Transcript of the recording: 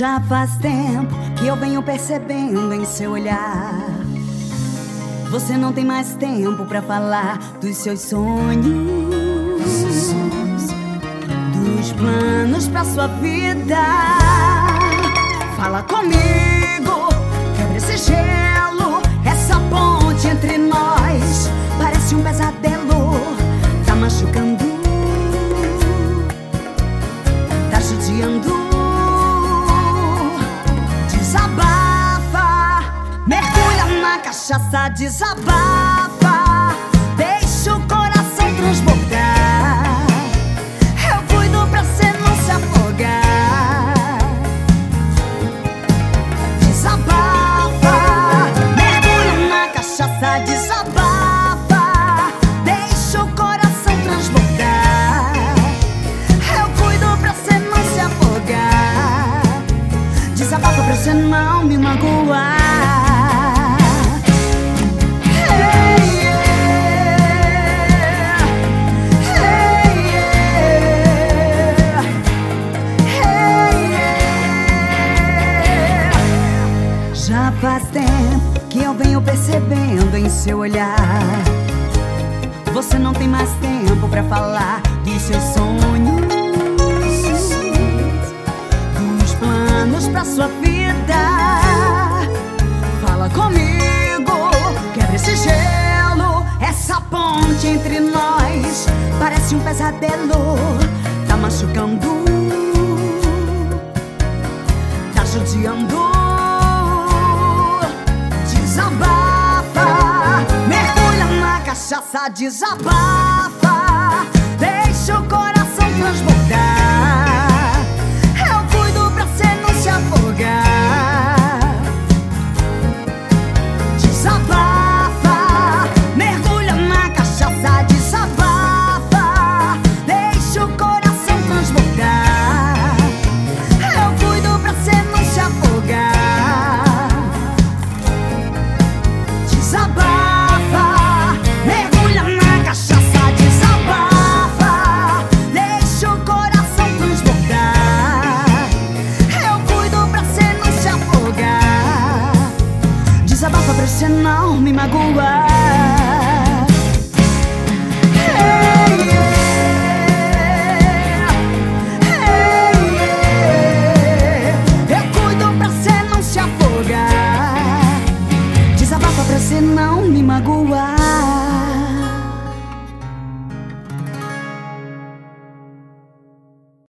Já faz tempo que eu venho percebendo em seu olhar. Você não tem mais tempo pra falar dos seus sonhos, dos planos pra sua vida. Fala comigo, quebra esse gelo, essa ponte entre nós parece um pesadelo. Tá machucando, tá judiando. Desabafa, mergulha na cachaça, desabafa, deixa o coração transbordar. Eu cuido pra cê não se afogar. Desabafa, mergulha na cachaça, desabafa, deixa o coração transbordar. Eu cuido pra cê não se afogar. Desabafa pra você não me magoar. Já faz tempo que eu venho percebendo em seu olhar. Você não tem mais tempo pra falar dos seus sonhos, dos planos pra sua vida. Fala comigo, quebra esse gelo, essa ponte entre nós parece um pesadelo. Tá machucando, tá judiando. Desabafa, mergulha na cachaça, desabafa, deixa o coração transbordar. Eu cuido pra cê não se afogar. Desabafa, mergulha na cachaça, desabafa, deixa o coração transbordar. Eu cuido pra cê não se afogar. Desabafa, mergulha na cachaça, desabafa, deixa o coração transbordar. Eu cuido pra cê não se afogar. Desabafa pra cê não me magoar. Eu cuido pra cê não se afogar. Desabafa pra cê não me magoar.